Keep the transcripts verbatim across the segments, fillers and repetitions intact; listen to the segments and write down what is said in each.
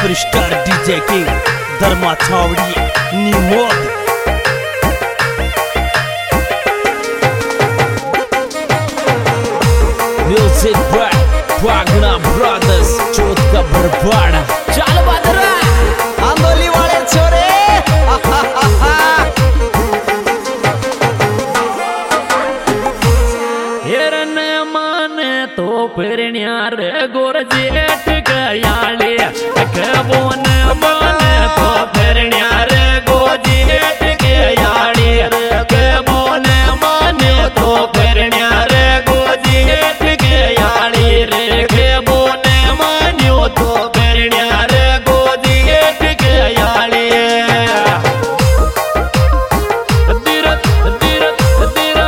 Superstar DJ king Dharma छावड़ी निमोद music by Wagna brothers Chauth का बरबाड़ा चल बदरा आंदोली वाले छोरे हेरन माने तो फिर न्यार गोर जेठ गयाले कबोन माने तो फिर न्यार गो जेठ गयाले कबोन माने तो फिर न्यार गो जेठ गयाले रे कबोन मान्यो तो फिर न्यार गो जेठ गयाले दिरत दिरत दिरा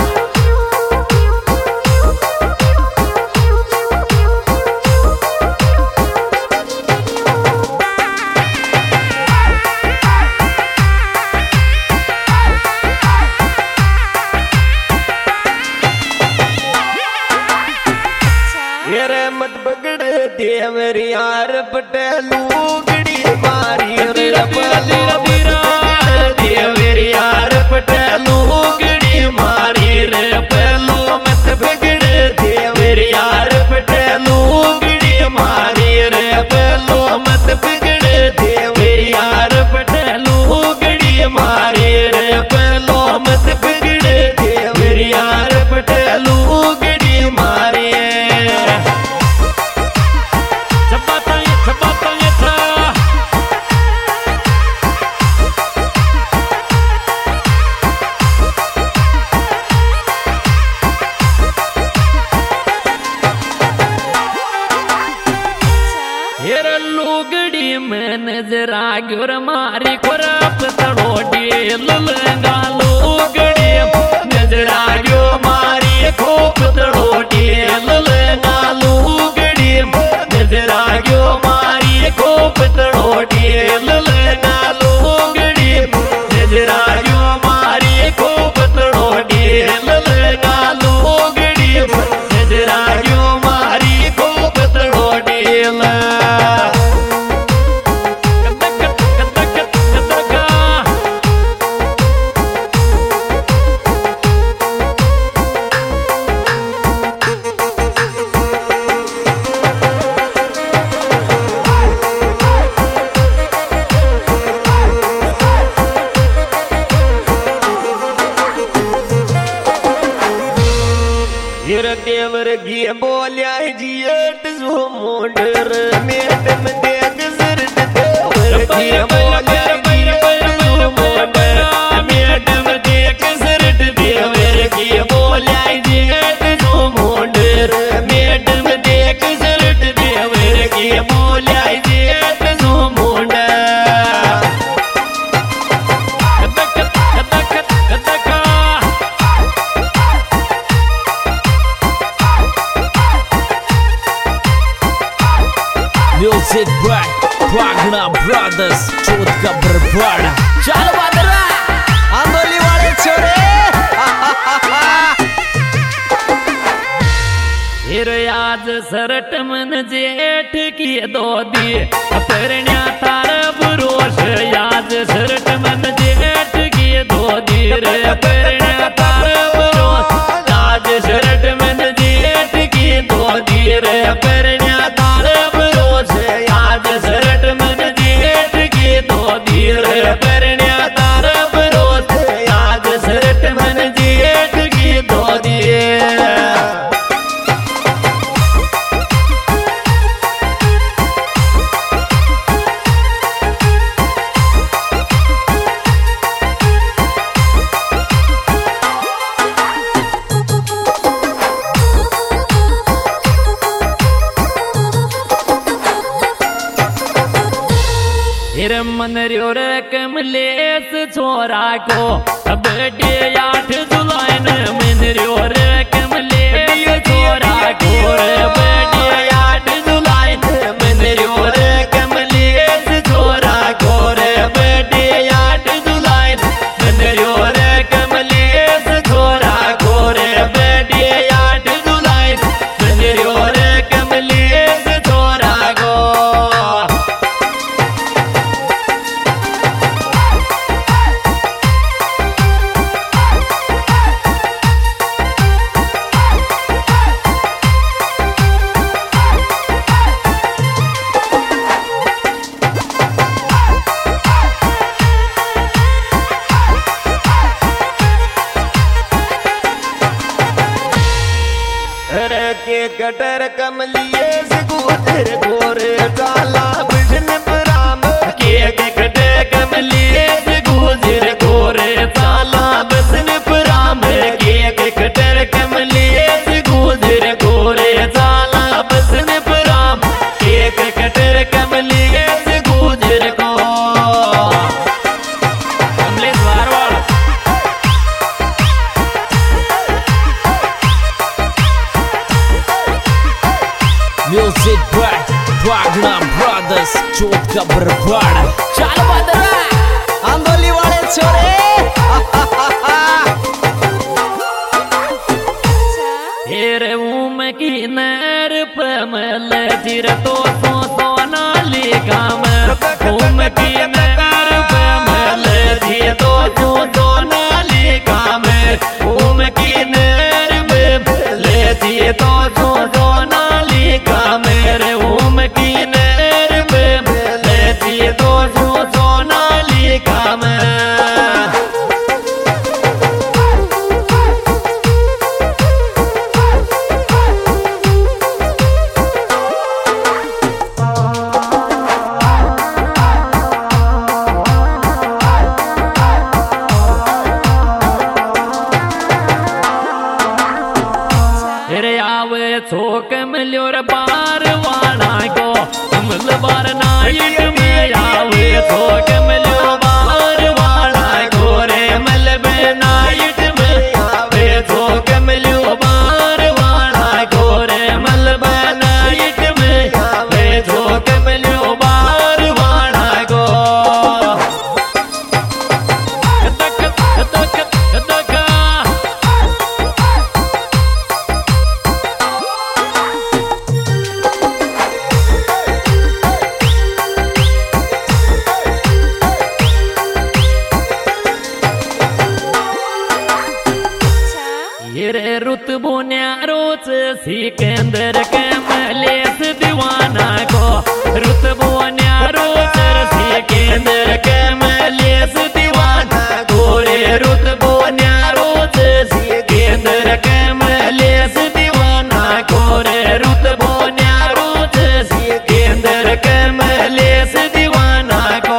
मत बगड़ दे मेरी यार पटेलू गड़ी मारी रे दे मेरी यार पटेलू गड़ी मारी रे पहलू मत बगड़ दे मेरी यार पटेलू गड़ी मारी रे पहलू मत बगड़ दे मेरी यार पटेलू गड़ी मारी रे पहलू मत बगड़ दे मेरी यार पटेलू गड़ी मारी लुगड़ी में नजर आग्योर मारी खुराप तड़ोडी लुलंगा लुगड़ी नजर आग्यो मारी खोप तड़ोडी लुलंगा लुगड़ी नजर आग्यो मारी खोप तड़ोडी लुलंगा लुगड़ी नजर आग्यो मारी खोप तड़ोडी लुलंगा लुगड़ी नजर आग्यो मारी खोप तड़ोडी देवर गिए बोलिया जियट जो मोडर मेटम देख सरद देवर गिए बोलिया जियट जो मोडर मेटम देख सरद देवर गिए बोलिया जियट जो मोडर मेटम देख सरद देवर गिए बोलिया जियट जो मोडर music by Wagna brothers Chauth का बरबाड़ा चल बदरा आंदोली वाले छोरे फिर आज सरट मन जेठ की दो दिए परण्या तार बुरोश आज सरट मन जेठ की दो दिए रे परण्या तार बुरोश आज सरट मन जेठ की दो दिए रे परण्या तार बुरोश आज सरट मन जेठ की दो दिए रे परण्या तार बुरोश आज सरट मन जेठ की दो दिए मन रो रे कमलेश छोरा को बर्थडे आठ जुलाई मन रो रे कमलेश छोरा को बर्थडे आठ जुलाई मन रो रे कमलेश छोरा को बर्थडे आठ जुलाई मन रो रे कमलेश छोरा को बर्थडे आठ जुलाई मन रो रे कमलेश छोरा को कटर कमलिए से गुजर गोरे चाला बिजन राम के कटर कमलिए से गुजर गोरे चाला बिजन राम के कटर कमलिए से गुजर गोरे चाला बिजन राम के कटर कमलिए से गुजर को Music by Wagner Brothers, चोट का बरपाड़ा। चल बदरा आंदोली वाले छोरे हेरे उम की नर पमल जिर तो सो सोना लिगाम उम की नर पमल जिर तो सो सोना लिगाम उम की नर पमल जिर तो सो सोना लिगाम रे उम की नर पमल जिर तो सो सोना लिगाम छोक मिल्योर बार वाणा को कमल बार नाइट में आवे छोक मिल्यो बार वाणा को रे मलबे नाइट में आवे छोक मिल्यो बार वाणा को रे मलबे नाइट में आवे छोक मिल्यो बार वाणा को दक दक दक रे रुत बोन्या रोच सिकंदर के मलेस दीवाना को रुत बोन्या रोच सिकंदर के मलेस दीवाना को रे रुत बोन्या रोच सिकंदर के मलेस दीवाना को रे रुत बोन्या रोच सिकंदर के मलेस दीवाना को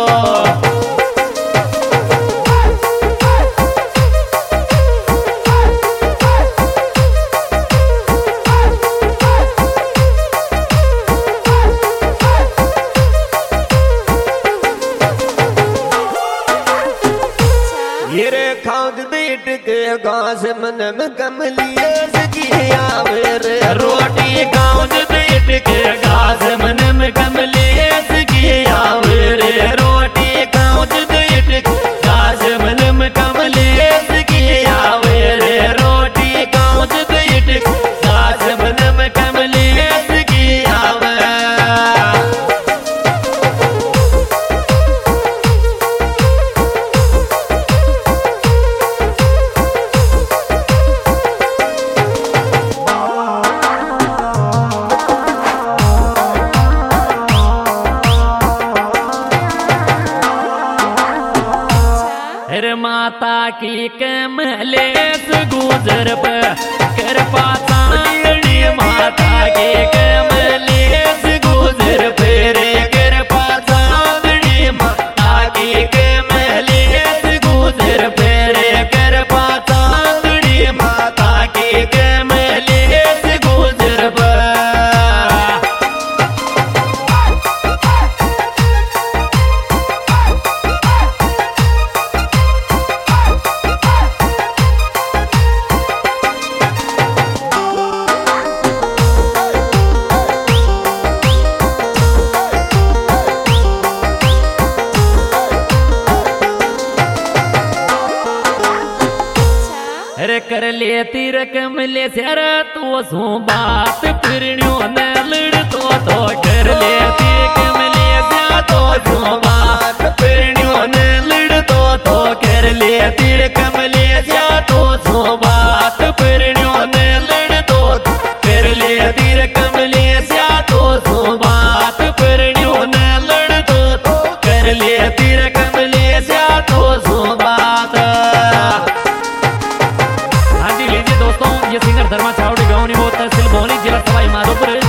खाद देट के घास मन में कमलिए सकिया रे रोटी खाद देट के घास मन में कमलिए सकिया रे रोटी खाद देट के घास मन में कमलिए सकिया रे रोटी खाद देट के घास मन में कमलिए सकिया माता की कमलेस गुजर पर कर पाता माता की कमलेस गुजर पर कर पाता माता की कमलेस गुजर पर कर पाता माता की कमलेस गुजर पर कर लेती रकम ले सर तो सो बात पिरणियों न लड़ तो तो कर लेती रकम ले सर तो सो बात पिरणियों न लड़ तो तो कर लेती रकम ले सर तो सो बात पिरणियों न लड़ तो कर लेती रकम ले सर तो सो बात पिरणियों न लड़ तो कर लेती रकम ले सर तो सो बात। हाँ जी लीजिए दोस्तों, ये सिंगर धर्मा चावड़ी गाँव नहीं होता सिल बोली जिला भाई मारो प्रेम